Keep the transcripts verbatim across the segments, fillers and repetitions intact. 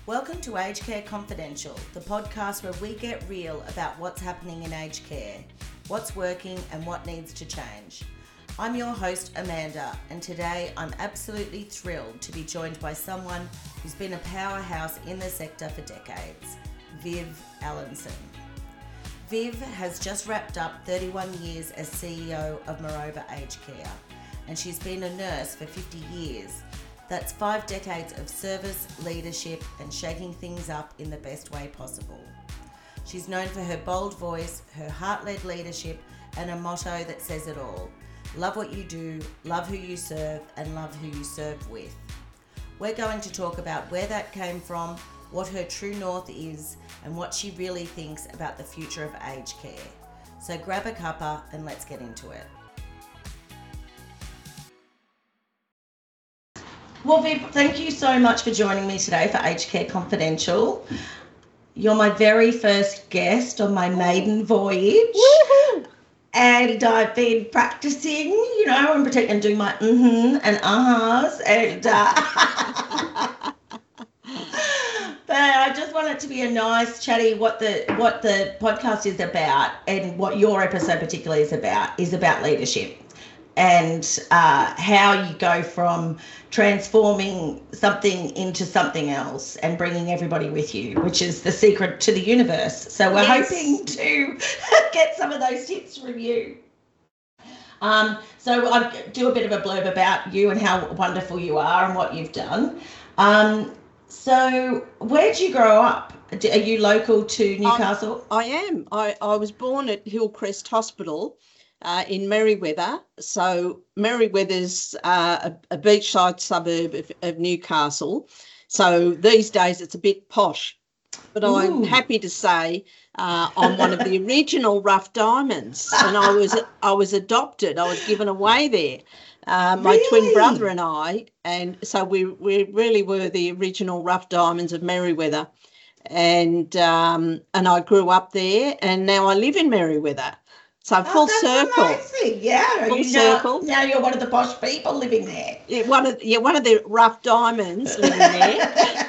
Welcome to Aged Care Confidential, the podcast where we get real about what's happening in aged care, what's working and what needs to change. I'm your host, Amanda, and today I'm absolutely thrilled to be joined by someone who's been a powerhouse in the sector for decades, Viv Allinson. Viv has just wrapped up thirty-one years as C E O of Maroba Aged Care, and she's been a nurse for fifty years. That's five decades of service, leadership, and shaking things up in the best way possible. She's known for her bold voice, her heart-led leadership, and a motto that says it all. Love what you do, love who you serve, and love who you serve with. We're going to talk about where that came from, what her true north is, and what she really thinks about the future of aged care. So grab a cuppa and let's get into it. Well, Viv, thank you so much for joining me today for Aged Care Confidential. You're my very first guest on my maiden voyage. Woohoo! And I've been practicing, you know, and pretending and doing my mm-hmm and uh-hs. And, uh, but I just want it to be a nice, chatty, what the what the podcast is about and what your episode particularly is about, is about leadership. And uh, how you go from transforming something into something else and bringing everybody with you, which is the secret to the universe. So we're Yes. hoping to get some of those tips from you. Um, so I'll do a bit of a blurb about you and how wonderful you are and what you've done. Um, so where'd you grow up? Are you local to Newcastle? I am. I, I was born at Hillcrest Hospital uh, in Merriweather. So Merriweather's uh, a, a beachside suburb of, of Newcastle. So these days it's a bit posh. But Ooh. I'm happy to say uh, I'm one of the original Rough Diamonds, and I was I was adopted. I was given away there. Uh, my Really? twin brother and I, and so we we really were the original Rough Diamonds of Merriweather. And um, and I grew up there, and now I live in Merriweather. So full Oh, that's circle. amazing. Yeah. Full you circle. Now, now you're one of the posh people living there. Yeah, one of yeah, one of the Rough Diamonds living there,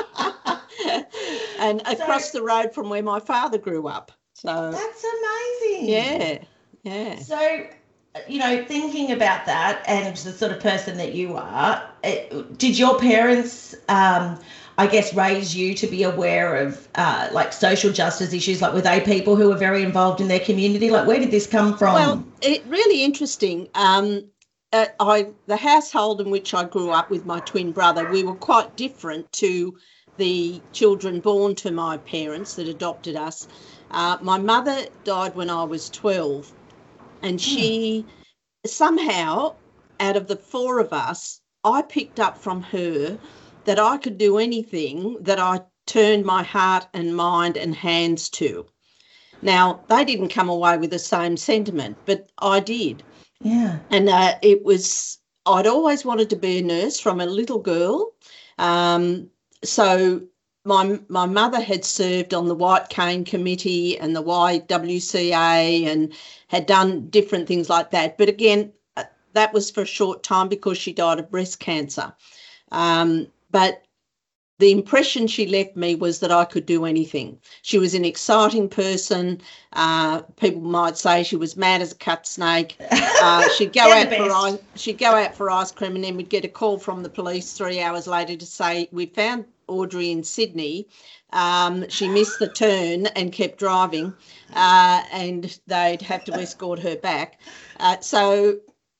and across So- the road from where my father grew up. So That's amazing. yeah, yeah. So, you know, thinking about that and the sort of person that you are, it, did your parents, um, I guess, raise you to be aware of uh, like social justice issues? Like, were they people who were very involved in their community? Like, where did this come from? Well, it really interesting. Um, uh, I the household in which I grew up with my twin brother, we were quite different to the children born to my parents that adopted us. Uh, my mother died when I was twelve, and she somehow, out of the four of us, I picked up from her that I could do anything that I turned my heart and mind and hands to. Now, they didn't come away with the same sentiment, but I did. yeah. And uh, it was, I'd always wanted to be a nurse from a little girl. Um, so my my mother had served on the White Cane Committee and the Y W C A and had done different things like that. But again, uh, that was for a short time because she died of breast cancer. Um, but the impression she left me was that I could do anything. She was an exciting person. Uh, people might say she was mad as a cut snake. Uh, she'd go They're out the for best. ice. She'd go out for ice cream, and then we'd get a call from the police three hours later to say we found Audrey in Sydney. Um, she missed the turn and kept driving, uh, and they'd have to escort her back. Uh, so.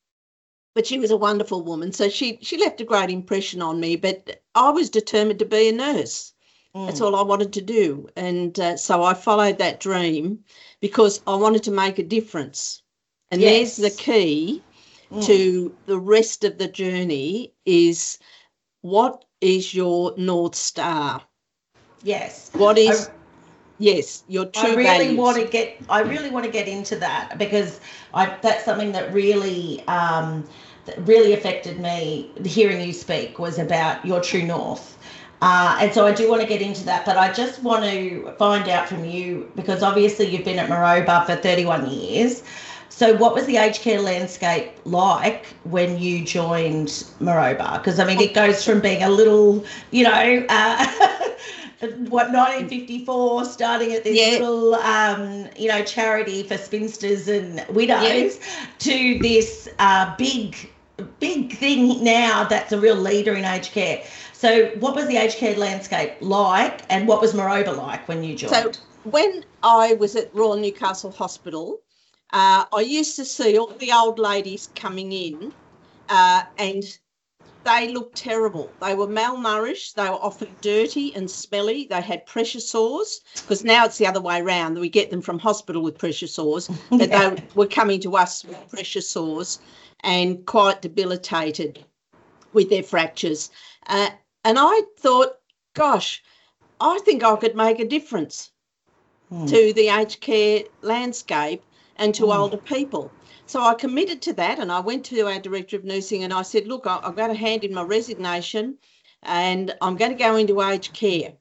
But she was a wonderful woman, so she she left a great impression on me. But I was determined to be a nurse. Mm. That's all I wanted to do. And uh, so I followed that dream because I wanted to make a difference. And Yes. there's the key Mm. to the rest of the journey is what is your North Star? Yes. What is, I- yes, your true I really values. want to get. I really want to get into that because I. That's something that really, um, that really affected me. Hearing you speak was about your true north, uh, and so I do want to get into that. But I just want to find out from you because obviously you've been at Maroba for thirty-one years. So what was the aged care landscape like when you joined Maroba? Because, I mean, it goes from being a little, you know, uh, what, nineteen fifty-four, starting at this Yeah. little, um, you know, charity for spinsters and widows, Yeah. to this uh, big, big thing now that's a real leader in aged care. So what was the aged care landscape like, and what was Maroba like when you joined? So when I was at Royal Newcastle Hospital, uh, I used to see all the old ladies coming in uh, and they looked terrible. They were malnourished. They were often dirty and smelly. They had pressure sores, because now it's the other way around. We get them from hospital with pressure sores, but yeah. They were coming to us with pressure sores and quite debilitated with their fractures. Uh, and I thought, gosh, I think I could make a difference mm. to the aged care landscape and to mm. older people. So I committed to that, and I went to our Director of Nursing and I said, look, I'm going to hand in my resignation and I'm going to go into aged care.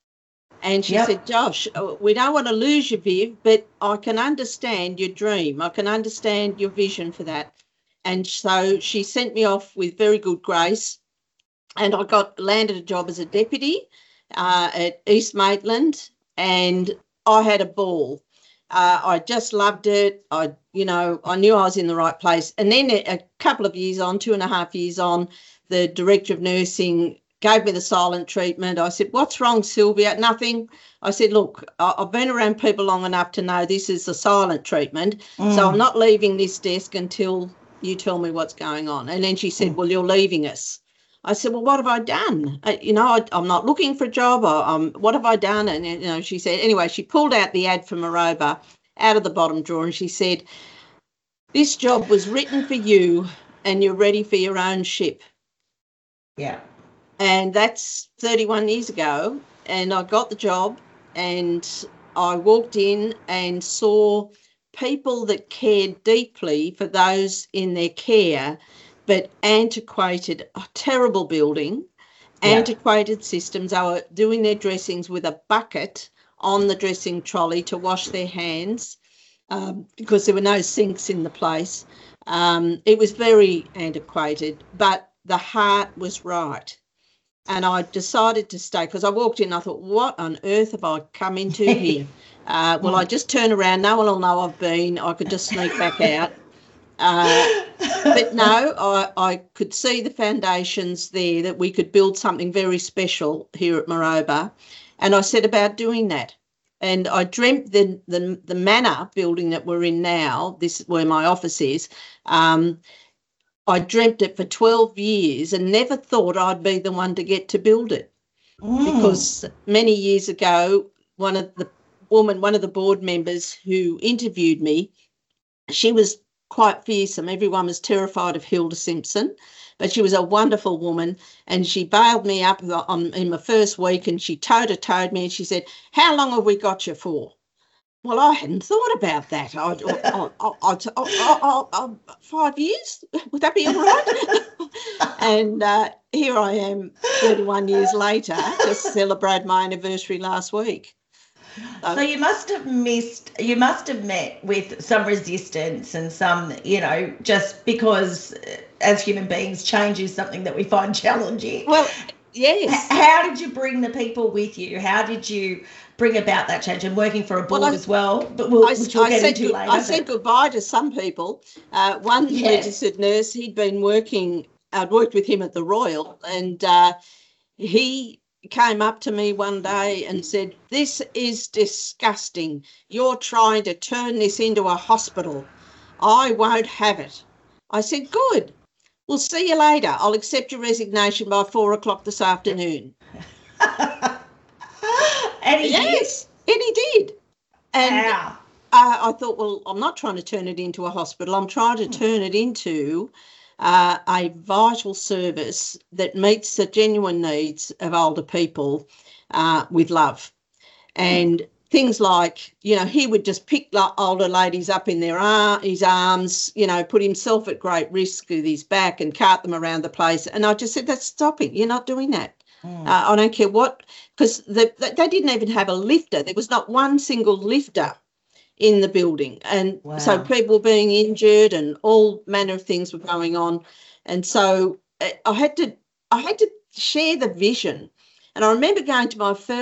And she yep. said, Josh, we don't want to lose you, Viv, but I can understand your dream. I can understand your vision for that. And so she sent me off with very good grace, and I got landed a job as a deputy uh, at East Maitland, and I had a ball. Uh, I just loved it. I, you know, I knew I was in the right place. And then a couple of years on, two and a half years on, the Director of Nursing gave me the silent treatment. I said, what's wrong, Sylvia? Nothing. I said, look, I've been around people long enough to know this is the silent treatment. Mm. So I'm not leaving this desk until you tell me what's going on. And then she said, mm. well, you're leaving us. I said, well, what have I done? I, you know, I, I'm not looking for a job. Or, um, what have I done? And, you know, she said, anyway, she pulled out the ad for Maroba out of the bottom drawer and she said, this job was written for you and you're ready for your own ship. Yeah. And that's thirty-one years ago. And I got the job and I walked in and saw people that cared deeply for those in their care, but antiquated, a terrible building, yeah. antiquated systems. They were doing their dressings with a bucket on the dressing trolley to wash their hands um, because there were no sinks in the place. Um, it was very antiquated, but the heart was right. And I decided to stay because I walked in and I thought, what on earth have I come into here? Uh, well, I just turn around. No one will know I've been. I could just sneak back out. Uh, but no, I, I could see the foundations there that we could build something very special here at Maroba. And I set about doing that. And I dreamt the, the, the manor building that we're in now, this is where my office is, um, I dreamt it for twelve years and never thought I'd be the one to get to build it. Mm. Because many years ago, one of the woman, one of the board members who interviewed me, she was quite fearsome. Everyone was terrified of Hilda Simpson, but she was a wonderful woman, and she bailed me up on, in my first week, and she toe-to-toed me and she said, how long have we got you for? Well, I hadn't thought about that. I, I, I, I, I, I, I, five years? Would that be all right? And uh, here I am thirty-one years later, just celebrated my anniversary last week. So, so you must have missed, you must have met with some resistance and some, you know, just because as human beings, change is something that we find challenging. Well, yes. How did you bring the people with you? How did you bring about that change, and working for a board well, I, as well, but we'll, I, which we'll I get said, into later. I said goodbye to some people. Uh, one yes. registered nurse, he'd been working, I'd worked with him at the Royal, and uh, he came up to me one day and said, this is disgusting. You're trying to turn this into a hospital. I won't have it. I said, good. We'll see you later. I'll accept your resignation by four o'clock this afternoon. And he yes, did? and he did. And Wow. uh, I thought, well, I'm not trying to turn it into a hospital. I'm trying to turn it into uh, a vital service that meets the genuine needs of older people uh, with love. And things like, you know, he would just pick older ladies up in their ar- his arms, you know, put himself at great risk with his back and cart them around the place. And I just said, that's stopping. You're not doing that. Mm. Uh, I don't care what, because the, the, they didn't even have a lifter. There was not one single lifter in the building. And wow. so people being injured and all manner of things were going on. And so I had to, I had to share the vision. And I remember going to my first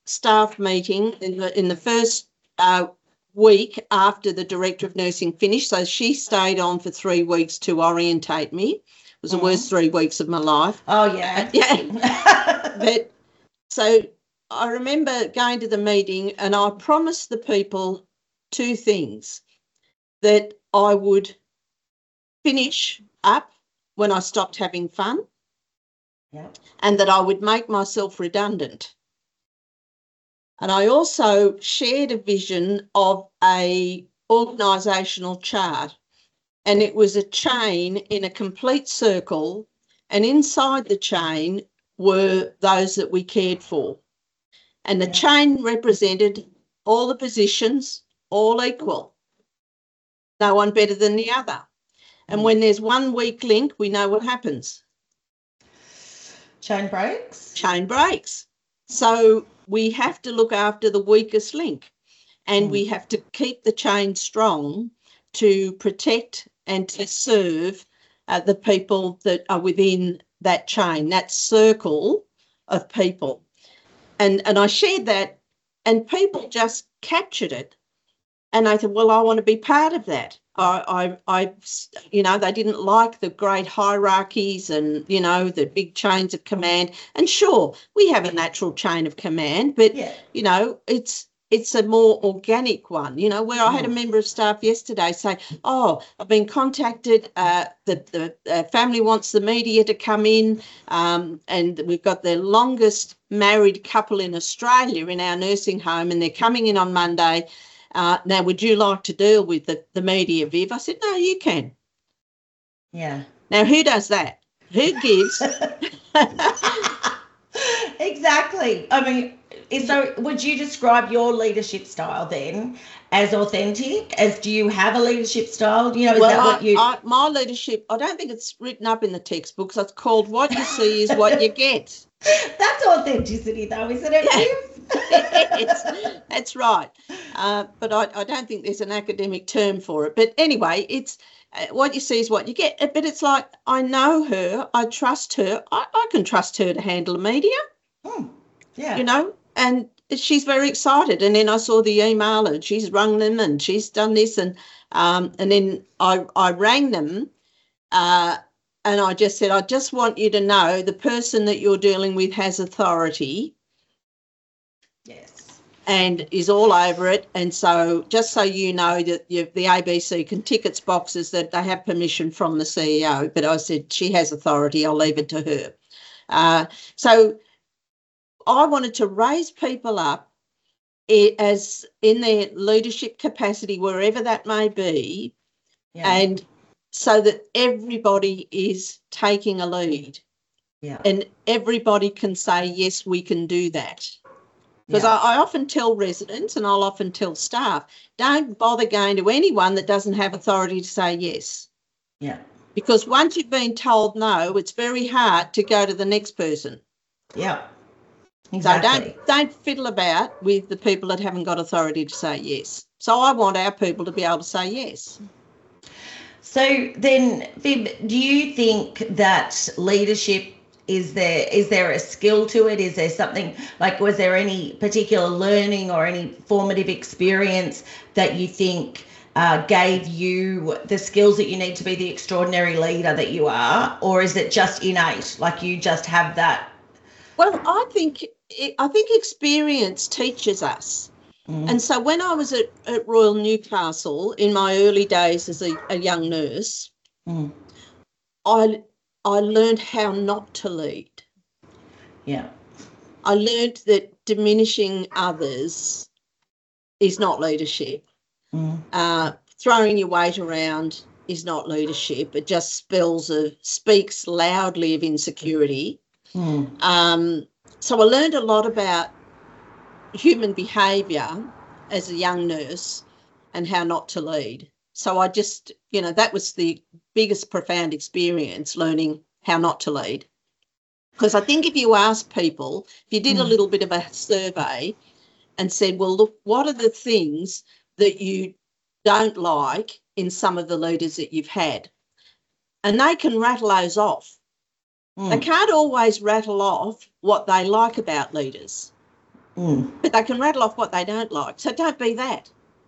staff meeting in the in the first uh, week after the Director of Nursing finished. So she stayed on for three weeks to orientate me. It was the mm. worst three weeks of my life. Oh, yeah. Yeah. But so I remember going to the meeting and I promised the people two things: that I would finish up when I stopped having fun, yep. and that I would make myself redundant. And I also shared a vision of a organisational chart, and it was a chain in a complete circle, and inside the chain were those that we cared for. And the yep. chain represented all the positions, all equal, no one better than the other. And when there's one weak link, we know what happens. Chain breaks? Chain breaks. So we have to look after the weakest link, and mm. we have to keep the chain strong to protect and to serve uh, the people that are within that chain, that circle of people. And, and I shared that, and people just captured it. And I said, well, I want to be part of that. I, I, I, you know, they didn't like the great hierarchies and, you know, the big chains of command. And sure, we have a natural chain of command, but, yeah. you know, it's it's a more organic one, you know, where I had a member of staff yesterday say, oh, I've been contacted, uh, the, the uh, family wants the media to come in, um, and we've got the longest married couple in Australia in our nursing home, and they're coming in on Monday. Uh, now, would you like to deal with the, the media, Viv? I said, no, you can. Yeah. Now, who does that? Who gives? Exactly. I mean, so would you describe your leadership style then as authentic? As do you have a leadership style? You know, is well, that I, what you... I, my leadership, I don't think it's written up in the textbooks. It's called what you see is what you get. That's authenticity, though, isn't it? Yeah. Yes, that's right. Uh, but I, I don't think there's an academic term for it. But anyway, it's uh, what you see is what you get. But it's like, I know her, I trust her, I, I can trust her to handle the media. Mm, yeah. You know, and she's very excited. And then I saw the email and she's rung them and she's done this. And um, and then I, I rang them uh, and I just said, I just want you to know the person that you're dealing with has authority. Yes. And is all over it. And so just so you know that you, the A B C can tick its boxes that they have permission from the C E O. But I said, she has authority. I'll leave it to her. Uh, so I wanted to raise people up as in their leadership capacity, wherever that may be, yeah. and so that everybody is taking a lead. Yeah. And everybody can say, yes, we can do that. Because yeah. I, I often tell residents and I'll often tell staff, don't bother going to anyone that doesn't have authority to say yes. Yeah. Because once you've been told no, it's very hard to go to the next person. Yeah. Exactly. So don't, don't fiddle about with the people that haven't got authority to say yes. So I want our people to be able to say yes. So then, Viv, do you think that leadership, is there is there a skill to it? Is there something, like, was there any particular learning or any formative experience that you think uh, gave you the skills that you need to be the extraordinary leader that you are? Or is it just innate, like you just have that? Well, I think I think experience teaches us. Mm. And so when I was at, at Royal Newcastle in my early days as a, a young nurse, mm. I I learned how not to lead. Yeah. I learned that diminishing others is not leadership. Mm. Uh, throwing your weight around is not leadership. It just spells of, speaks loudly of insecurity. Mm. Um, so I learned a lot about human behaviour as a young nurse and how not to lead. So I just, you know, that was the biggest profound experience, learning how not to lead. Because I think if you ask people, if you did mm. a little bit of a survey and said, well, look, what are the things that you don't like in some of the leaders that you've had? And they can rattle those off. Mm. They can't always rattle off what they like about leaders. Mm. but they can rattle off what they don't like. So don't be that.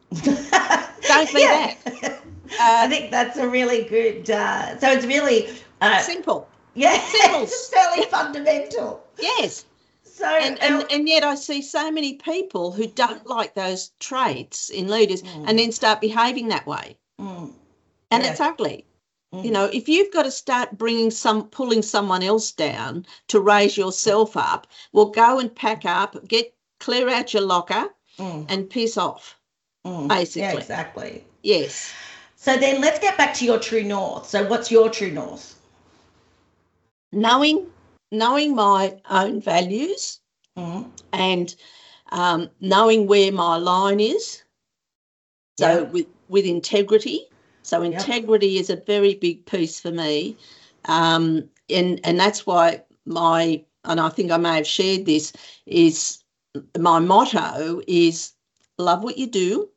Don't be Yeah. that. I Uh, think that's a really good. Uh, so it's really, uh, simple. yeah, Simple. it's fairly fundamental. Yes. So, And, and uh, and yet I see so many people who don't like those traits in leaders mm, and then start behaving that way. mm, And yeah, it's ugly. You mm, know, if you've got to start bringing some, pulling someone else down to raise yourself up, well, go and pack up, get, clear out your locker mm, and piss off, mm. Yeah, basically. exactly. Yes. So then let's get back to your true north. So what's your true north? Knowing, knowing my own values Mm, and um, knowing where my line is. So yep, with, with integrity. So yep. integrity is a very big piece for me. Um, and, and that's why my, and I think I may have shared this, is my motto is love what you do,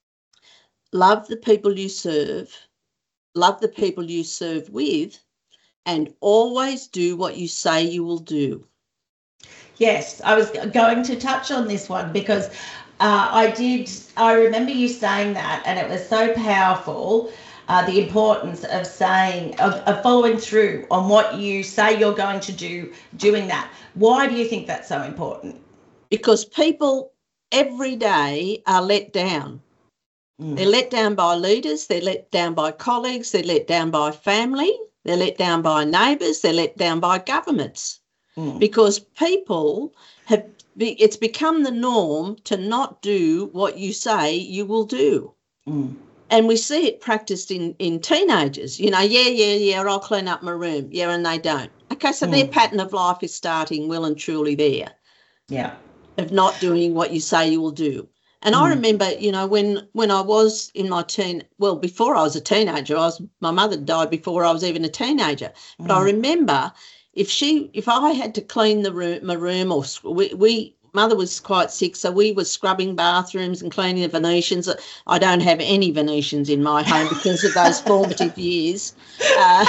love the people you serve, love the people you serve with, and always do what you say you will do. Yes, I was going to touch on this one because uh, I did. I remember you saying that, and it was so powerful. Uh, the importance of saying, of, of following through on what you say you're going to do, doing that. Why do you think that's so important? Because people every day are let down. Mm, They're let down by leaders, they're let down by colleagues, they're let down by family, they're let down by neighbours, they're let down by governments. mm, Because people have, it's become the norm to not do what you say you will do. mm, And we see it practiced in, in teenagers, you know, yeah, yeah, yeah, I'll clean up my room. Yeah, and they don't. Okay, so their mm. pattern of life is starting well and truly there, Yeah. of not doing what you say you will do. And I Mm, remember, you know, when when I was in my teen, well, before I was a teenager, I was my mother died before I was even a teenager. But I mm, remember if she, if I had to clean the room, my room, or we, we mother was quite sick, so we were scrubbing bathrooms and cleaning the Venetians. I don't have any Venetians in my home because of those formative years. Uh,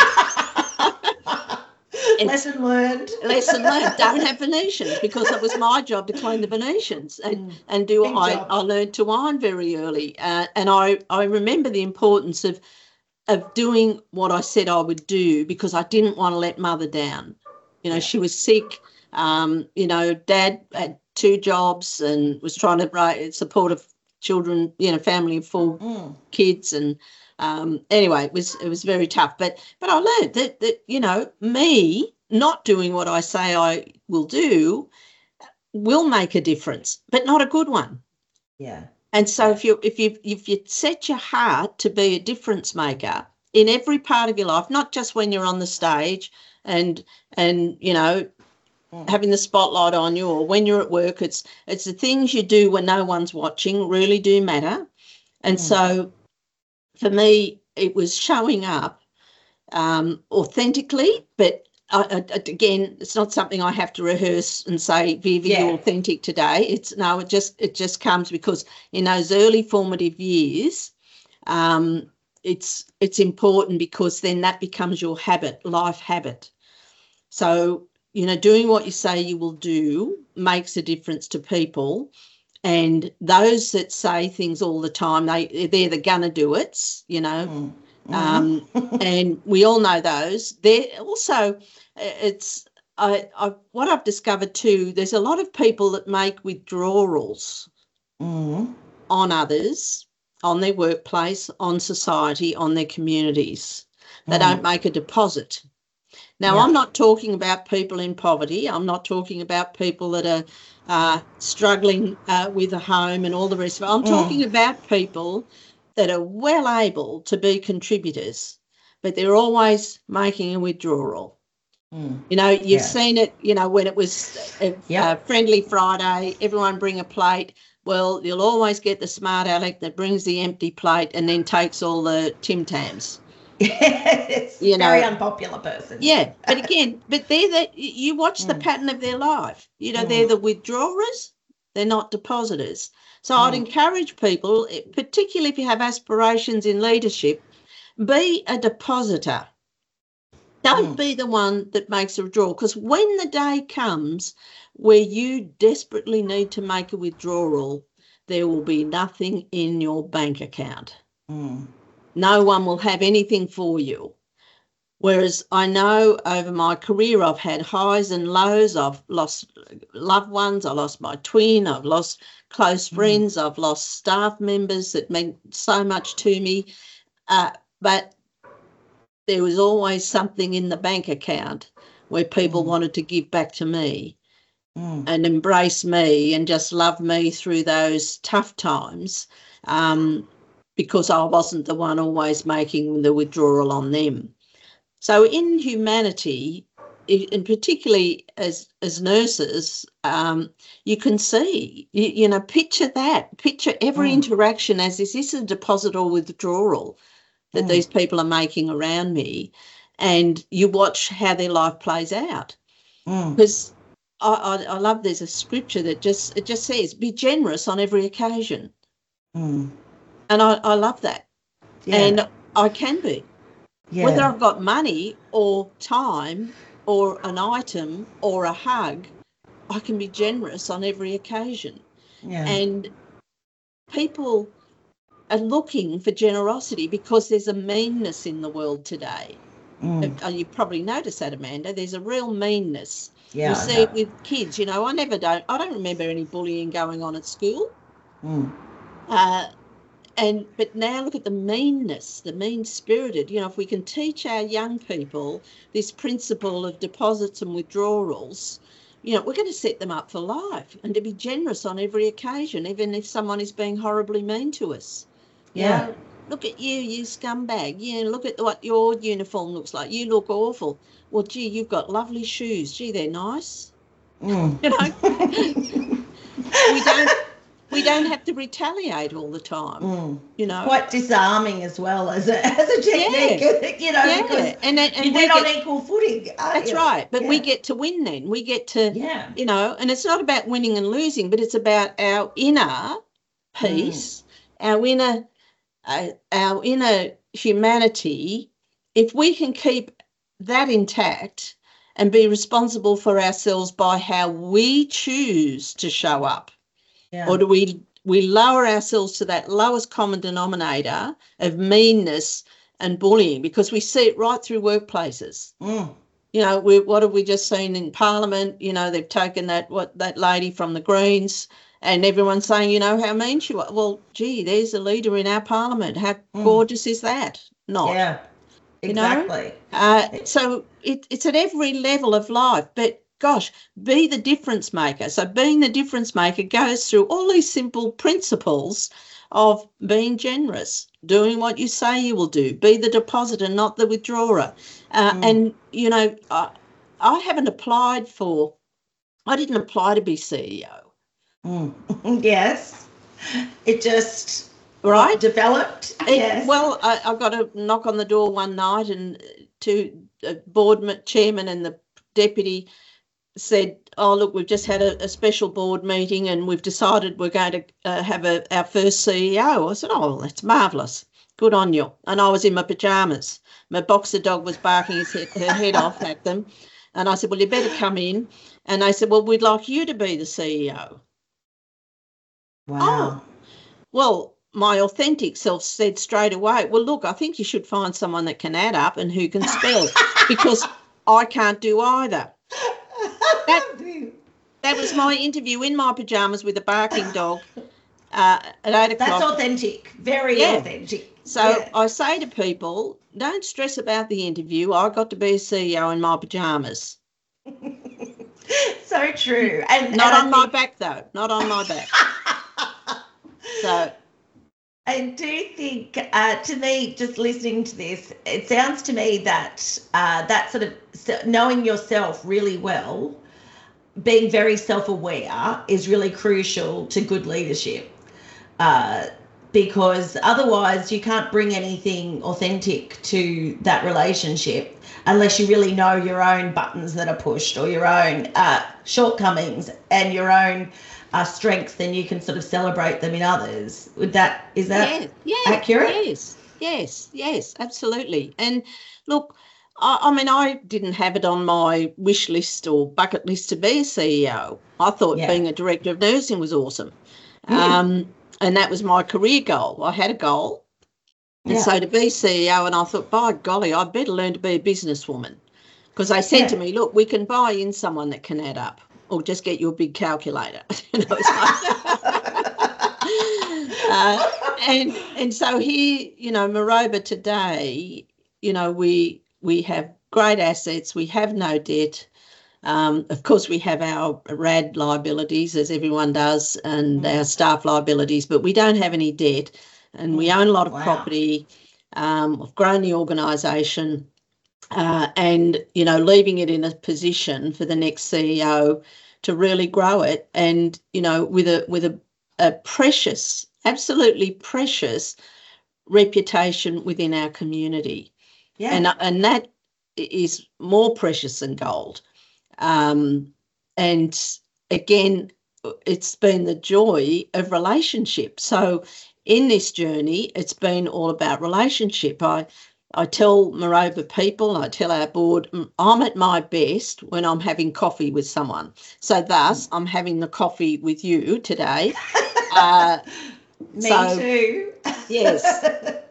and Lesson learned. lesson learned, don't have Venetians, because it was my job to clean the Venetians and, Mm, and do big I, job. I learned to iron very early. Uh, and I, I remember the importance of of doing what I said I would do because I didn't want to let mother down. You know, Yeah. she was sick. Um, you know, dad had two jobs and was trying to support a children, you know, family of four Mm, kids. And um, anyway, it was it was very tough. But but I learned that that you know me not doing what I say I will do will make a difference, but not a good one. yeah. And so Yeah. if you if you if you set your heart to be a difference maker in every part of your life, not just when you're on the stage and and you know Mm, having the spotlight on you, or when you're at work, it's it's the things you do when no one's watching really do matter. And mm, so for me, it was showing up um, authentically, but I, I, again, it's not something I have to rehearse and say, Viva, you're yeah. authentic today. It's no, it just it just comes because in those early formative years, um, it's it's important because then that becomes your habit, life habit. So you know, doing what you say you will do makes a difference to people. And those that say things all the time, they they're the gonna do it's, you know, Mm, um, mm, and we all know those. They're also, it's I, I what I've discovered too. There's a lot of people that make withdrawals mm, on others, on their workplace, on society, on their communities. They don't mm. make a deposit. Now, I'm Yeah. not talking about people in poverty. I'm not talking about people that are uh, struggling uh, with a home and all the rest of it. I'm Mm, talking about people that are well able to be contributors, but they're always making a withdrawal. mm. You know, you've Yeah. seen it, you know, when it was a, a Yep. friendly Friday, everyone bring a plate. Well, you'll always get the smart aleck that brings the empty plate and then takes all the Tim Tams. It's You very know, unpopular person. yeah, but again, but they're the, you watch the Mm, pattern of their life. You know, they're mm, the withdrawers, they're not depositors. So I'd mm, encourage people, particularly if you have aspirations in leadership, be a depositor. Don't Mm. be the one that makes a withdrawal, because when the day comes where you desperately need to make a withdrawal, there will be nothing in your bank account. Mm. No one will have anything for you. Whereas I know over my career I've had highs and lows. I've lost loved ones. I lost my twin. I've lost close friends. Mm. I've lost staff members that meant so much to me. Uh, but there was always something in the bank account where people mm. wanted to give back to me mm. and embrace me and just love me through those tough times, um, because I wasn't the one always making the withdrawal on them. So in humanity, and particularly as as nurses, um, you can see, you, you know, picture that, picture every mm. interaction as is this a deposit or withdrawal that mm. these people are making around me, and you watch how their life plays out. Because mm. I, I, I love, there's a scripture that just, it just says, be generous on every occasion. Mm. And I, I love that. Yeah. And I can be. Yeah. Whether I've got money or time or an item or a hug, I can be generous on every occasion. Yeah. And people are looking for generosity because there's a meanness in the world today. Mm. You probably noticed that, Amanda. There's a real meanness. Yeah, you see it with kids. You know, I never don't. I don't remember any bullying going on at school. Mm. Uh, And but now look at the meanness, the mean-spirited. You know, if we can teach our young people this principle of deposits and withdrawals, you know, we're going to set them up for life and to be generous on every occasion, even if someone is being horribly mean to us. Yeah. You know, look at you, you scumbag. Yeah, look at what your uniform looks like. You look awful. Well, gee, you've got lovely shoes. Gee, they're nice. Mm. You know, we don't. We don't have to retaliate all the time, mm. you know. Quite disarming as well as a, as a technique, yeah. you know, yeah. because and, and you're then on equal footing. That's you? right. But yeah. we get to win then. We get to, yeah. you know, and it's not about winning and losing, but it's about our inner peace, mm. our inner, uh, our inner humanity. If we can keep that intact and be responsible for ourselves by how we choose to show up. Yeah. Or do we we lower ourselves to that lowest common denominator of meanness and bullying, because we see it right through workplaces. Mm. You know, we, what have we just seen in Parliament? You know, they've taken that what that lady from the Greens, and everyone's saying, you know, how mean she was. Well, gee, there's a leader in our Parliament. How mm. gorgeous is that? Not. Yeah, exactly. You know? uh, so it, it's at every level of life, but gosh, be the difference maker. So being the difference maker goes through all these simple principles of being generous, doing what you say you will do, be the depositor, not the withdrawer. Uh, mm. And, you know, I, I haven't applied for, I didn't apply to be C E O. Mm. Yes. It just right developed. It, yes. Well, I, I got a knock on the door one night, and two uh, board chairman and the deputy said, oh, look, we've just had a, a special board meeting and we've decided we're going to uh, have a, our first C E O. I said, oh, well, that's marvellous. Good on you. And I was in my pyjamas. My boxer dog was barking his head, her head off at them. And I said, well, you better come in. And they said, well, we'd like you to be the C E O. Wow. Oh, well, my authentic self said straight away, well, look, I think you should find someone that can add up and who can spell, because I can't do either. That, that was my interview in my pyjamas with a barking dog uh, at eight o'clock. That's authentic, very yeah. authentic. So yeah. I say to people, don't stress about the interview. I got to be a C E O in my pyjamas. So true. And Not and on I my think... back, though. Not on my back. So... I do think, uh, to me, just listening to this, it sounds to me that uh, that sort of knowing yourself really well, being very self-aware is really crucial to good leadership, uh, because otherwise you can't bring anything authentic to that relationship unless you really know your own buttons that are pushed, or your own uh, shortcomings and your own uh, strengths, then you can sort of celebrate them in others. Would that, is that yeah, yeah, accurate? Yes, yes, yes, absolutely. And look, I, I mean, I didn't have it on my wish list or bucket list to be a C E O. I thought Yeah. being a director of nursing was awesome. Mm. Um, and that was my career goal. I had a goal. And Yeah. so to be C E O, and I thought, by golly, I'd better learn to be a businesswoman. Because they said Yeah. to me, look, we can buy in someone that can add up, or just get you a big calculator. You know, it's like, uh, and and so here, you know, Maroba today, you know, we we have great assets. We have no debt. Um, of course, we have our R A D liabilities, as everyone does, and Mm. our staff liabilities, but we don't have any debt, and we Mm. own a lot of Wow. property. Um, we've grown the organisation, uh, and you know, leaving it in a position for the next C E O to really grow it, and you know, with a with a, a precious, absolutely precious reputation within our community, Yeah. and and that is more precious than gold. Um, and again, it's been the joy of relationship. So in this journey, it's been all about relationship. I, I tell Maroba people, I tell our board, I'm at my best when I'm having coffee with someone. So thus, I'm having the coffee with you today. Uh, Me so, too. yes.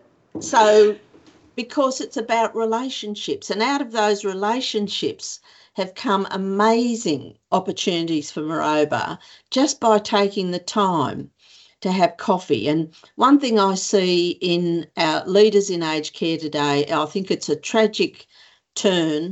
So because it's about relationships, and out of those relationships have come amazing opportunities for Maroba just by taking the time to have coffee. And one thing I see in our leaders in aged care today, I think it's a tragic turn,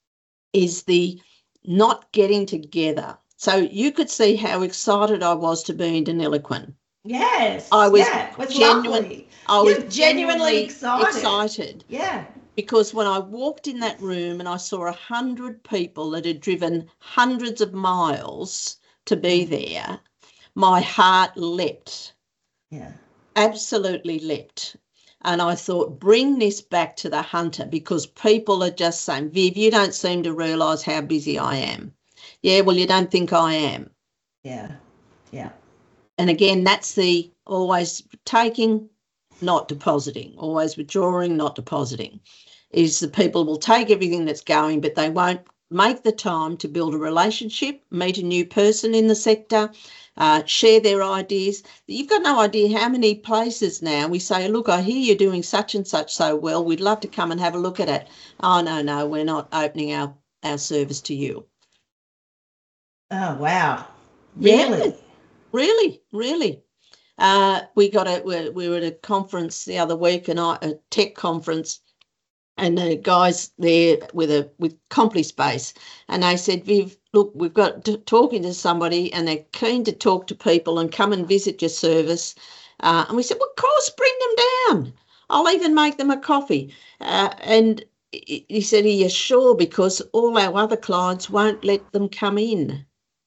is the not getting together. So you could see how excited I was to be in Deniliquin. Yes. I was yeah, it was genuine, lovely. I was You're genuinely genuinely excited. excited. Yeah. Because when I walked in that room and I saw a hundred people that had driven hundreds of miles to be there, my heart leapt. Yeah. Absolutely leapt. And I thought, bring this back to the hunter, because people are just saying, Viv, you don't seem to realise how busy I am. Yeah, well, you don't think I am. Yeah. Yeah. And again, that's the always taking, not depositing, always withdrawing, not depositing, is the people will take everything that's going, but they won't make the time to build a relationship, meet a new person in the sector, uh, share their ideas. You've got no idea how many places now we say, look, I hear you're doing such and such so well. We'd love to come and have a look at it. Oh, no, no, we're not opening our, our service to you. Oh, wow. Really? Yeah, really, really. Uh, we got a we, we were at a conference the other week, and I, a tech conference, and the guys there with a with CompliSpace, and they said, Viv, look, we've got to, talking to somebody, and they're keen to talk to people and come and visit your service. Uh, and we said, well, of course, bring them down. I'll even make them a coffee. Uh, and he said, are you sure? Because all our other clients won't let them come in.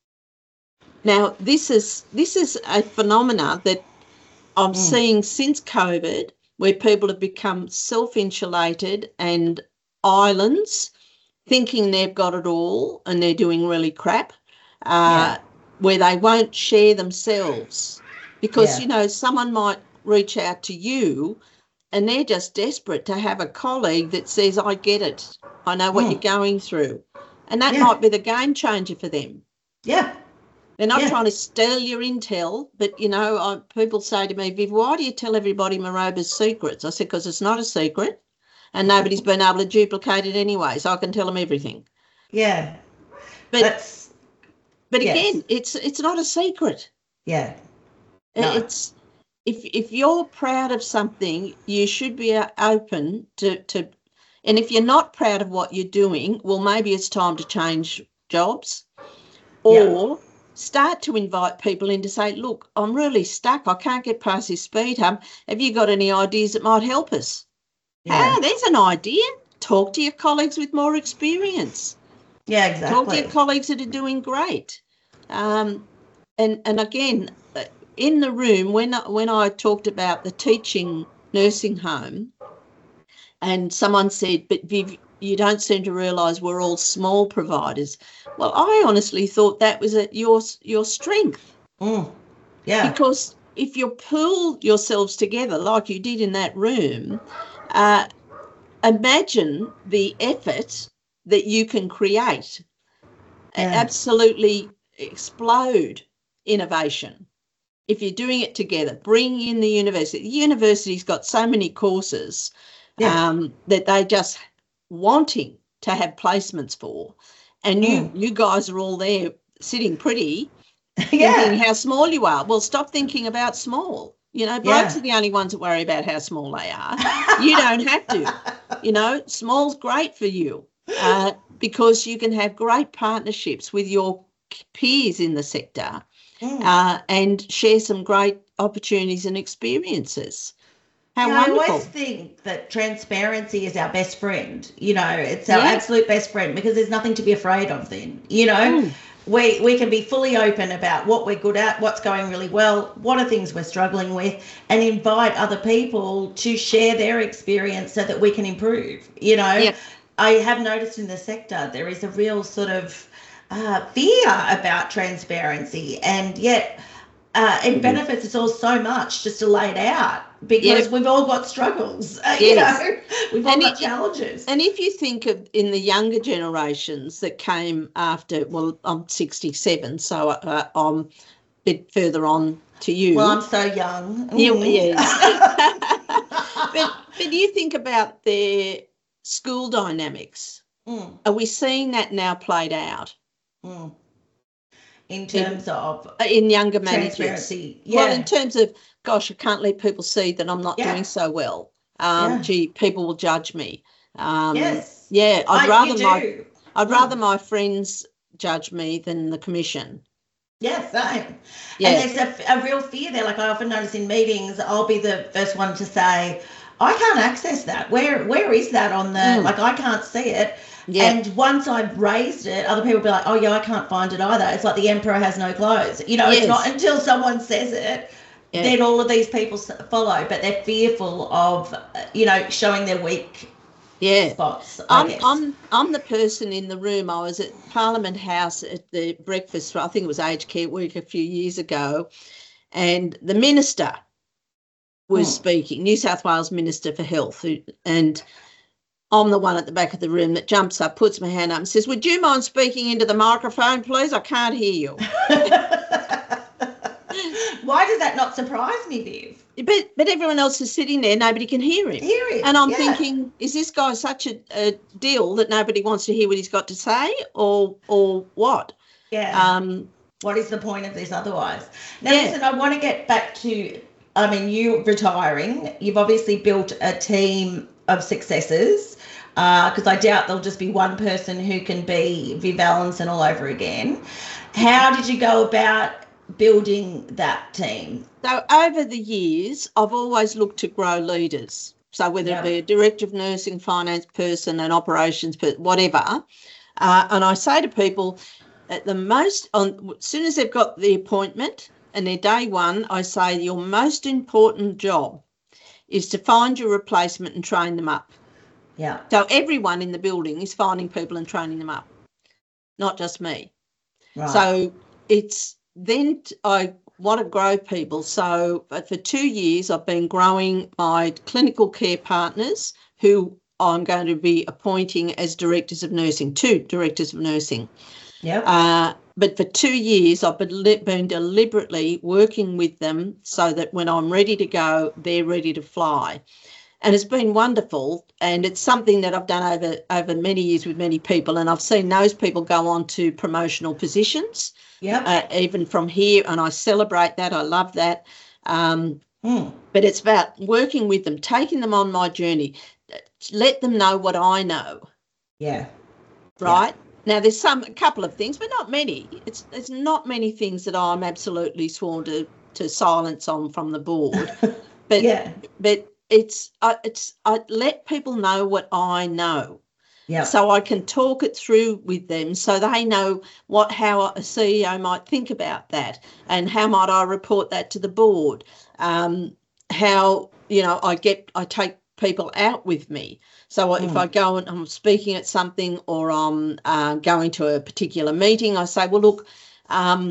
Now, this is this is a phenomena that I'm mm. seeing since COVID, where people have become self-insulated and islands, thinking they've got it all and they're doing really crap, uh, yeah. where they won't share themselves. Because, yeah. you know, someone might reach out to you and they're just desperate to have a colleague that says, I get it. I know what mm. you're going through. And that yeah. might be the game changer for them. Yeah. They're not yeah. trying to steal your intel, but, you know, I, people say to me, Viv, why do you tell everybody Maroba's secrets? I said, because it's not a secret and nobody's been able to duplicate it anyway, so I can tell them everything. Yeah. But, That's, but yes. again, it's it's not a secret. Yeah. No. It's if if you're proud of something, you should be open to, to, and if you're not proud of what you're doing, well, maybe it's time to change jobs or... Yeah. Start to invite people in to say, look, I'm really stuck. I can't get past this speed hump. Have you got any ideas that might help us? Yeah. Ah, there's an idea. Talk to your colleagues with more experience. Yeah, exactly. Talk to your colleagues that are doing great. Um, and, and again, in the room, when, when I talked about the teaching nursing home, and someone said, but Viv, you don't seem to realise we're all small providers. Well, I honestly thought that was a, your your strength. Mm. Yeah. Because if you pull yourselves together like you did in that room, uh, imagine the effort that you can create. Yeah. Absolutely explode innovation if you're doing it together. Bring in the university. The university's got so many courses Yeah. um, that they just wanting to have placements for, and you Mm. you guys are all there sitting pretty, Yeah. thinking how small you are. Well, stop thinking about small. You know, blokes Yeah. are the only ones that worry about how small they are. You don't have to. You know, small's great for you uh, because you can have great partnerships with your peers in the sector Mm. uh, and share some great opportunities and experiences. How Yeah, I wonderful. always think that transparency is our best friend. You know, it's our Yeah. absolute best friend because there's nothing to be afraid of then. You know, Mm. we, we can be fully open about what we're good at, what's going really well, what are things we're struggling with, and invite other people to share their experience so that we can improve. You know, Yep. I have noticed in the sector there is a real sort of uh, fear about transparency, and yet uh, it benefits us all so much just to lay it out because Yep. we've all got struggles. Uh, Yes. You know, we've all And got it- challenges. And if you think of in the younger generations that came after, well, I'm sixty-seven, so uh, I'm a bit further on to you. Well, I'm so young. You- Mm. yes. but but you think about their school dynamics. Mm, Are we seeing that now played out mm. In terms of uh, in younger managers? transparency, Well, yeah, in terms of, gosh, I can't let people see that I'm not Yeah. doing so well. Um, Yeah. Gee, people will judge me. Um, yes, Yeah, I'd I, rather you my do. I'd Mm. rather my friends judge me than the commission. Yeah, same. Yeah. And there's a, a real fear there. Like I often notice in meetings, I'll be the first one to say, I can't access that. Where Where is that on the, Mm. like I can't see it. Yeah. And once I've raised it, other people will be like, oh, yeah, I can't find it either. It's like the emperor has no clothes. You know, Yes. it's not until someone says it, Yeah. then all of these people s- follow. But they're fearful of, uh, you know, showing their weak Yeah. spots, I I'm guess. I'm I'm the person in the room. I was at Parliament House at the breakfast for, I think it was Aged Care Week a few years ago, and the minister was Hmm. speaking, New South Wales Minister for Health, who, and I'm the one at the back of the room that jumps up, puts my hand up and says, would you mind speaking into the microphone, please? I can't hear you. Why does that not surprise me, Viv? But but everyone else is sitting there, nobody can hear him. Hear it. And I'm yeah. thinking, is this guy such a, a deal that nobody wants to hear what he's got to say, or or what? Yeah. Um, What is the point of this otherwise? Now, Yeah. listen, I want to get back to, I mean, you retiring, you've obviously built a team of successes, because I doubt there'll just be one person who can be Viv Allenson all over again. How did you go about building that team? So over the years, I've always looked to grow leaders. So whether Yeah. it be a director of nursing, finance person, an operations person, whatever. Uh, and I say to people, at the most, on, as soon as they've got the appointment and they're day one, I say your most important job is to find your replacement and train them up. Yeah. So everyone in the building is finding people and training them up, not just me. Right. So it's then t- I want to grow people. So but for two years, I've been growing my clinical care partners who I'm going to be appointing as directors of nursing, two directors of nursing. Yep. Uh, but for two years, I've been, li- been deliberately working with them so that when I'm ready to go, they're ready to fly. And it's been wonderful, and it's something that I've done over, over many years with many people, and I've seen those people go on to promotional positions, Yep. uh, even from here, and I celebrate that. I love that. Um, Mm. but it's about working with them, taking them on my journey, let them know what I know, Yeah. right? Now, there's some a couple of things, but not many. It's there's not many things that I'm absolutely sworn to, to silence on from the board. But Yeah. but it's I it's I let people know what I know, Yeah. so I can talk it through with them, so they know what how a C E O might think about that, and how might I report that to the board. Um, how you know I get I take people out with me. So if Mm. I go and I'm speaking at something, or I'm uh, going to a particular meeting, I say, well, look, um,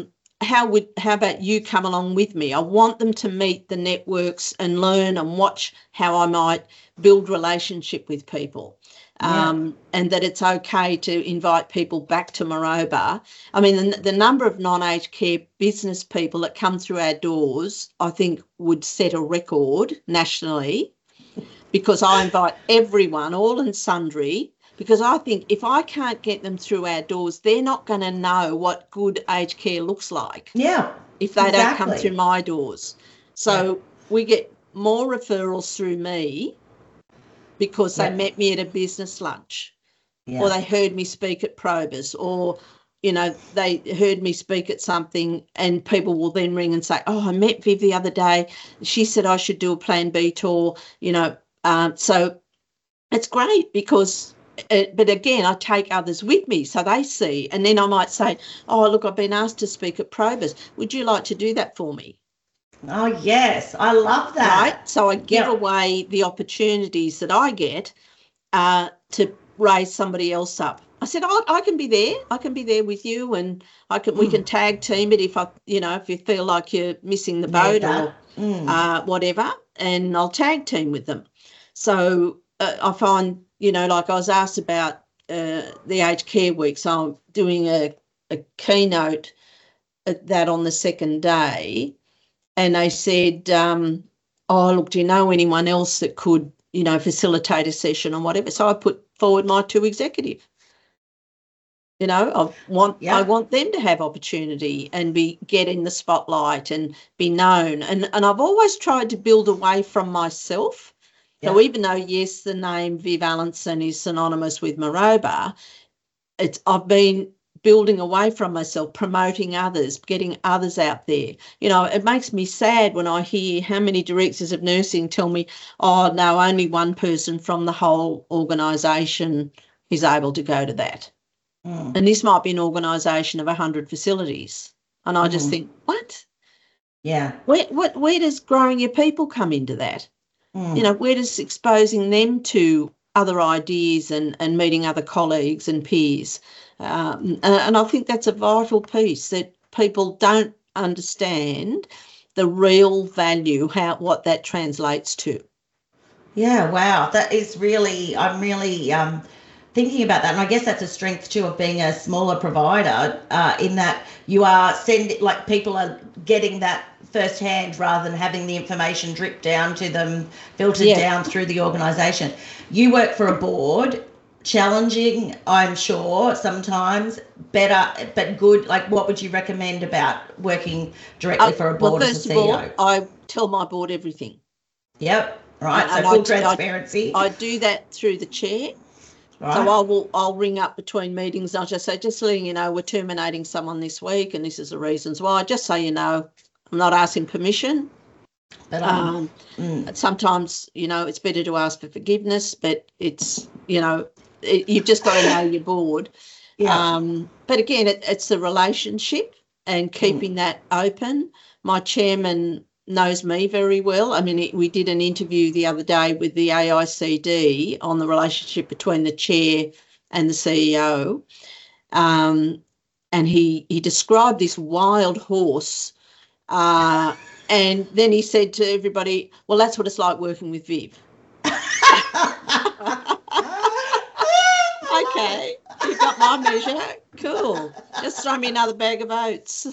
how would how about you come along with me? I want them to meet the networks and learn and watch how I might build relationship with people. Yeah. Um, and that it's okay to invite people back to Maroba. I mean, the, the number of non-aged care business people that come through our doors, I think, would set a record nationally, because I invite everyone, all and sundry, because I think if I can't get them through our doors, they're not going to know what good aged care looks like. Yeah. If they exactly. don't come through my doors. So yeah. we get more referrals through me because they yeah. met me at a business lunch, yeah. or they heard me speak at Probus, or, you know, they heard me speak at something, and people will then ring and say, oh, I met Viv the other day. She said I should do a Plan B tour, you know. Um, so it's great because, uh, but again, I take others with me so they see. And then I might say, oh, look, I've been asked to speak at Probus. Would you like to do that for me? Oh, yes. I love that. Right. So I give yep. away the opportunities that I get uh, to raise somebody else up. I said, I, I can be there. I can be there with you, and I can. Mm. we can tag team it if I, you know, if you feel like you're missing the boat yeah, or mm. uh, whatever, and I'll tag team with them. So uh, I find, you know, like I was asked about uh, the aged care week, so I'm doing a, a keynote at that on the second day. And they said, um, oh, look, do you know anyone else that could, you know, facilitate a session or whatever? So I put forward my two executive. You know, I want yeah. I want them to have opportunity and be get in the spotlight and be known. And, and I've always tried to build away from myself. Yeah. So even though, yes, the name Viv Allenson is synonymous with Maroba, it's I've been building away from myself, promoting others, getting others out there. You know, it makes me sad when I hear how many directors of nursing tell me, oh, no, only one person from the whole organisation is able to go to that. Mm. And this might be an organisation of one hundred facilities. And I mm. just think, what? Yeah. Where, what, where does growing your people come into that? Mm. You know, where does exposing them to other ideas and, and meeting other colleagues and peers? Um, and I think that's a vital piece, that people don't understand the real value, how what that translates to. Yeah, wow. That is really, I'm really um, thinking about that. And I guess that's a strength too of being a smaller provider uh, in that you are sending, like people are getting that firsthand rather than having the information drip down to them, filtered yeah. down through the organisation. You work for a board. Challenging, I'm sure, sometimes, better, but good. Like, what would you recommend about working directly uh, for a board well, as a C E O? First of all, I tell my board everything. Yep, right, and, so and full I, transparency. I, I do that through the chair. Right. So I will, I'll ring up between meetings and I'll just say, just letting you know, we're terminating someone this week and this is the reasons why. Just so you know, I'm not asking permission. But um, um, mm. sometimes, you know, it's better to ask for forgiveness, but it's, you know, it, you've just got to know your board. Yeah. Um, but again, it, it's the relationship and keeping mm. that open. My chairman knows me very well. I mean, it, we did an interview the other day with the A I C D on the relationship between the chair and the C E O. Um, and he, he described this wild horse. Uh, and then he said to everybody, well, that's what it's like working with Viv. Okay, you got my measure. Cool. Just throw me another bag of oats.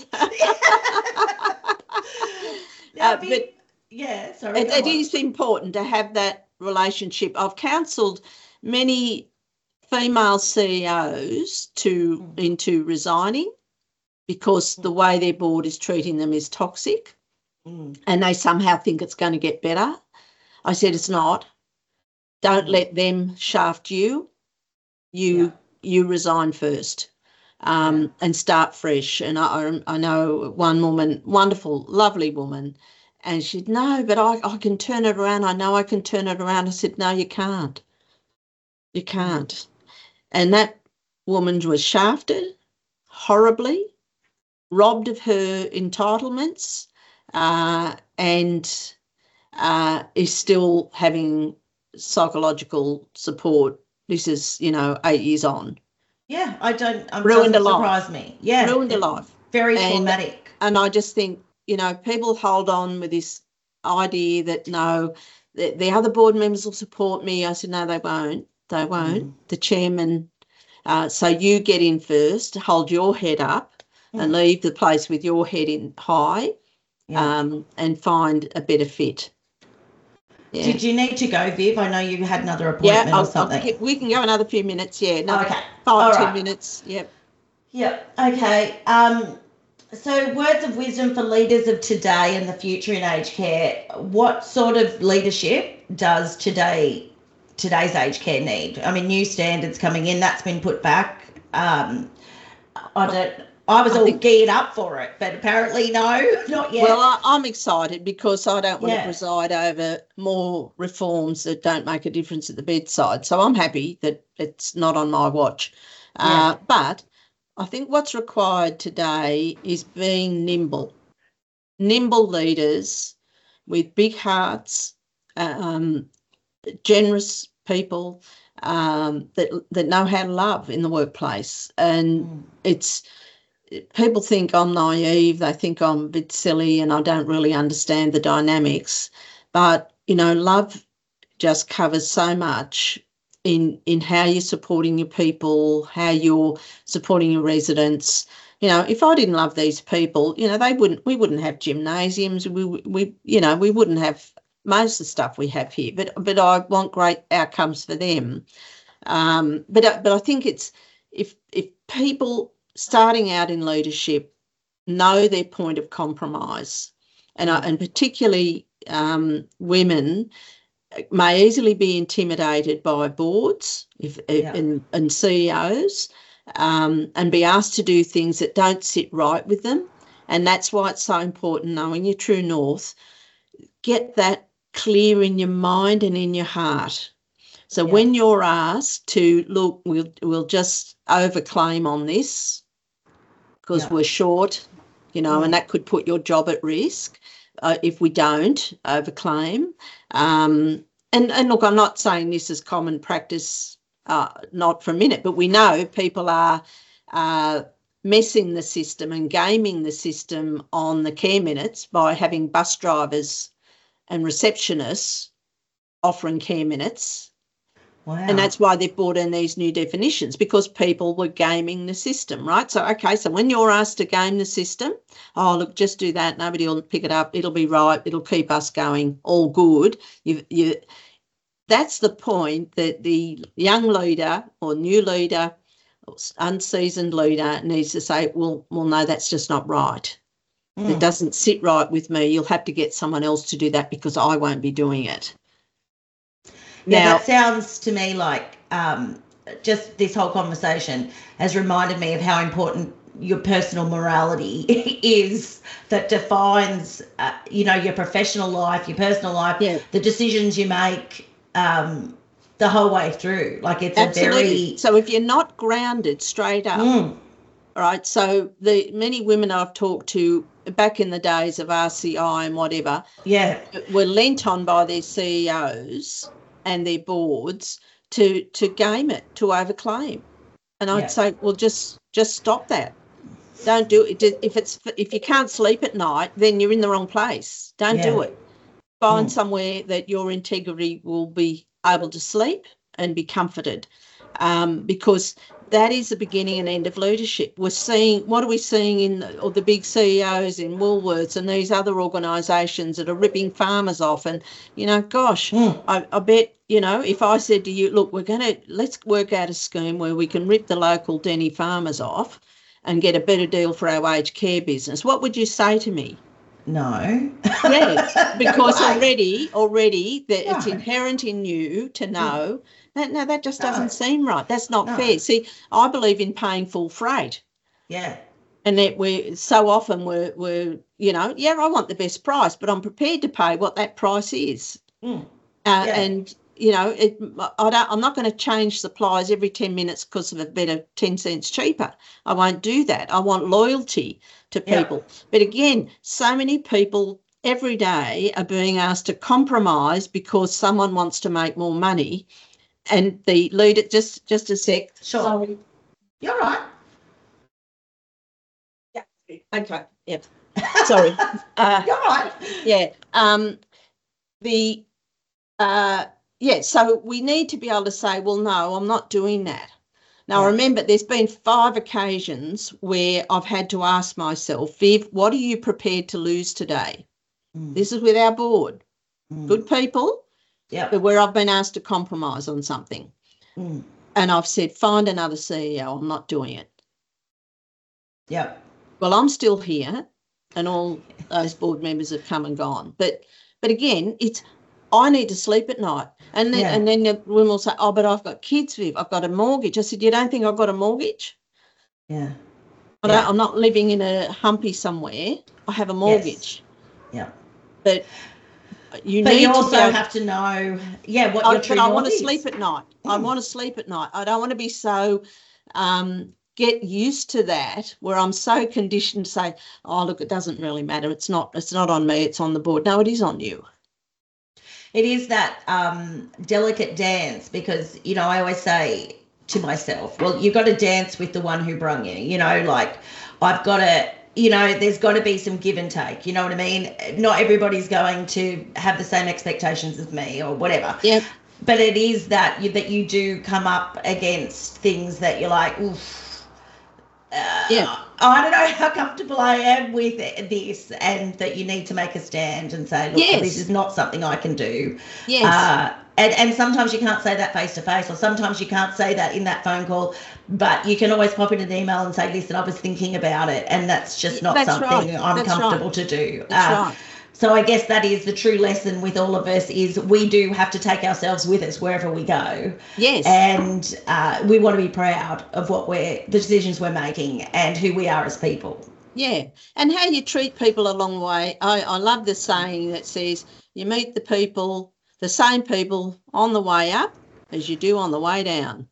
Yeah, uh, but yeah, sorry. It, it is important to have that relationship. I've counselled many female C E Os to mm. into resigning because mm. the way their board is treating them is toxic, mm. and they somehow think it's going to get better. I said it's not. Don't mm. let them shaft you. You yeah. you resign first. Um, yeah. and start fresh. And I, I know one woman, wonderful, lovely woman, and she said, no, but I, I can turn it around. I know I can turn it around. I said, no, you can't. You can't. And that woman was shafted horribly, robbed of her entitlements, uh, and uh, is still having psychological support. This is, you know, eight years on. Yeah, I don't. Um, Ruined a life. Surprise me. Yeah, ruined it, a life. Very and, traumatic. And I just think, you know, people hold on with this idea that, no, the, the other board members will support me. I said, no, they won't. They won't. Mm. The chairman. Uh, so you get in first, hold your head up mm. and leave the place with your head in high yeah. um, and find a better fit. Yeah. Did you need to go, Viv? I know you had another appointment yeah, I'll, or something. I'll, we can go another few minutes, yeah. No, okay. Five, All ten right. minutes, yep. Yep, okay. Um, so words of wisdom for leaders of today and the future in aged care. What sort of leadership does today today's aged care need? I mean, new standards coming in, that's been put back. Um, I don't... I was I all think, geared up for it, but apparently no, not yet. Well, I, I'm excited because I don't want yeah. to preside over more reforms that don't make a difference at the bedside. So I'm happy that it's not on my watch. Yeah. Uh, but I think what's required today is being nimble, nimble leaders with big hearts, um, generous people um, that that know how to love in the workplace. And mm. it's... people think I'm naive, they think I'm a bit silly and I don't really understand the dynamics. But, you know, love just covers so much in in how you're supporting your people, how you're supporting your residents. You know, if I didn't love these people, you know, they wouldn't we wouldn't have gymnasiums, we we you know, we wouldn't have most of the stuff we have here. But but I want great outcomes for them. Um, but but I think it's if if people starting out in leadership know their point of compromise, and mm. and particularly um, women may easily be intimidated by boards if, yeah. and, and C E Os um, and be asked to do things that don't sit right with them. And that's why it's so important knowing your true north. Get that clear in your mind and in your heart. So yeah. when you're asked to, look, we'll, we'll just overclaim on this because yeah. we're short, you know, yeah. and that could put your job at risk uh, if we don't overclaim. Um, and, and look, I'm not saying this is common practice, uh, not for a minute, but we know people are uh, messing the system and gaming the system on the care minutes by having bus drivers and receptionists offering care minutes. Wow. And that's why they've brought in these new definitions, because people were gaming the system, right? So, okay, so when you're asked to game the system, oh, look, just do that. Nobody will pick it up. It'll be right. It'll keep us going. All good. You, you, that's the point that the young leader or new leader, or unseasoned leader needs to say, well, well, no, that's just not right. Mm. It doesn't sit right with me. You'll have to get someone else to do that because I won't be doing it. Yeah, now, that sounds to me like um, just this whole conversation has reminded me of how important your personal morality is, that defines, uh, you know, your professional life, your personal life, yeah. the decisions you make um, the whole way through. Like it's Absolutely. a very... So if you're not grounded straight up, mm. right, so the many women I've talked to back in the days of R C I and whatever yeah. were lent on by their C E Os and their boards to to game it, to overclaim. And I'd yeah. say, well, just just stop that. Don't do it. If it's if you can't sleep at night, then you're in the wrong place. Don't yeah. do it. Find mm. somewhere that your integrity will be able to sleep and be comforted, um, because that is the beginning and end of leadership. We're seeing, what are we seeing in the, or the big C E Os in Woolworths and these other organisations that are ripping farmers off? And, you know, gosh, mm. I, I bet, you know, if I said to you, look, we're going to, let's work out a scheme where we can rip the local Denny farmers off and get a better deal for our aged care business, what would you say to me? No. Yes, because no already, already that no. it's inherent in you to know mm. that, no, that just doesn't no. seem right. That's not no. fair. See, I believe in paying full freight. Yeah. And that we're so often we're, we're, you know, yeah, I want the best price, but I'm prepared to pay what that price is. Mm. Uh, yeah. And, you know, it, I don't, I'm not going to change suppliers every ten minutes because of a better ten cents cheaper. I won't do that. I want loyalty to people. Yeah. But again, so many people every day are being asked to compromise because someone wants to make more money. And the leader, just, just a sec. Sure. Sorry. You're right. Yeah. Okay. Yep. Sorry. Uh, You're right. Yeah. Um, the uh, yeah. So we need to be able to say, well, no, I'm not doing that. Now, Yeah. remember, there's been five occasions where I've had to ask myself, Viv, what are you prepared to lose today? Mm. This is with our board. Mm. Good people, Yep. but where I've been asked to compromise on something. Mm. And I've said, find another C E O. I'm not doing it. Yep. Well, I'm still here, and all those board members have come and gone. But but again, it's I need to sleep at night. And then Yeah. and then the women will say, oh, but I've got kids, Viv. I've got a mortgage. I said, you don't think I've got a mortgage? Yeah. I don't, I'm not living in a humpy somewhere. I have a mortgage. Yes. Yeah. But you but need you to also be able, have to know, yeah, what I, your true but I north want to is. sleep at night. Mm. I want to sleep at night. I don't want to be so um, get used to that where I'm so conditioned to say, oh, look, it doesn't really matter. It's not. It's not on me. It's on the board. No, it is on you. It is that um, delicate dance because, you know, I always say to myself, well, you've got to dance with the one who brung you, you know, like I've got to, you know, there's got to be some give and take, you know what I mean? Not everybody's going to have the same expectations as me or whatever. Yep. But it is that you, that you do come up against things that you're like, oof. Uh, yeah. I don't know how comfortable I am with this, and that you need to make a stand and say, look, Yes. this is not something I can do. Yes. Uh, and, and sometimes you can't say that face to face, or sometimes you can't say that in that phone call, but you can always pop in an email and say, listen, I was thinking about it, and that's just not That's something right. I'm That's comfortable right. to do. That's Uh, right. So I guess that is the true lesson with all of us is we do have to take ourselves with us wherever we go. Yes. And uh, we want to be proud of what we're, the decisions we're making and who we are as people. Yeah. And how you treat people along the way. I, I love the saying that says you meet the people, the same people on the way up as you do on the way down.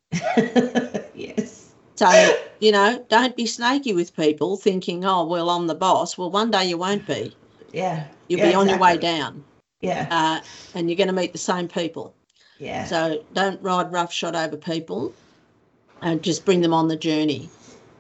Yes. So, you know, don't be snaky with people thinking, oh, well, I'm the boss. Well, one day you won't be. Yeah. You'll yeah, be on exactly. your way down. Yeah. Uh, and you're going to meet the same people. Yeah. So don't ride roughshod over people and just bring them on the journey.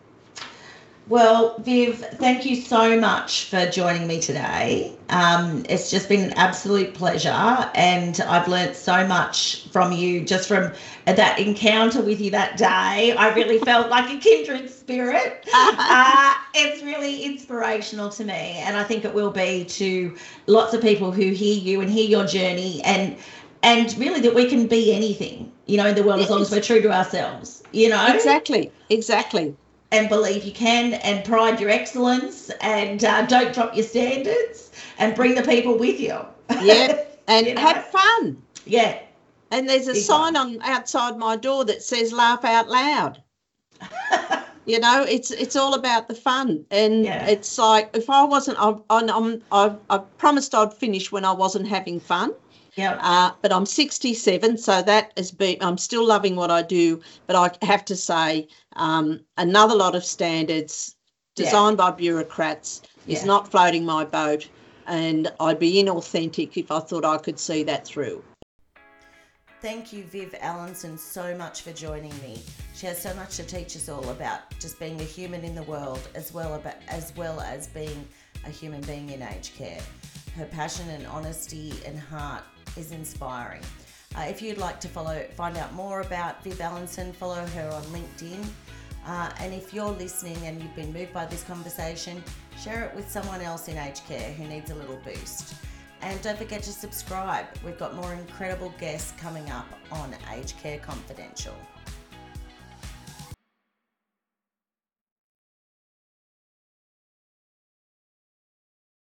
Well, Viv, thank you so much for joining me today. Um, it's just been an absolute pleasure, and I've learnt so much from you just from that encounter with you that day. I really felt like a kindred spirit. Uh, it's really inspirational to me, and I think it will be to lots of people who hear you and hear your journey, and and really that we can be anything, you know, in the world, yes, as long as we're true to ourselves, you know. Exactly, exactly. And believe you can, and pride your excellence, and uh, don't drop your standards, and bring the people with you. Yeah, and you know? have fun. Yeah. And there's a Big sign one. on outside my door that says "Laugh out loud." You know, it's it's all about the fun, and Yeah. it's like if I wasn't, I I'm I I promised I'd finish when I wasn't having fun. Yeah. Uh, but I'm sixty-seven, so that has been, I'm still loving what I do, but I have to say um, another lot of standards designed yeah. by bureaucrats is yeah. not floating my boat, and I'd be inauthentic if I thought I could see that through. Thank you, Viv Allinson, so much for joining me. She has so much to teach us all about just being a human in the world, as well about, as well as being a human being in aged care. Her passion and honesty and heart is inspiring. Uh, if you'd like to follow, find out more about Viv Allinson, follow her on LinkedIn. Uh, and if you're listening and you've been moved by this conversation, share it with someone else in aged care who needs a little boost. And don't forget to subscribe. We've got more incredible guests coming up on Aged Care Confidential.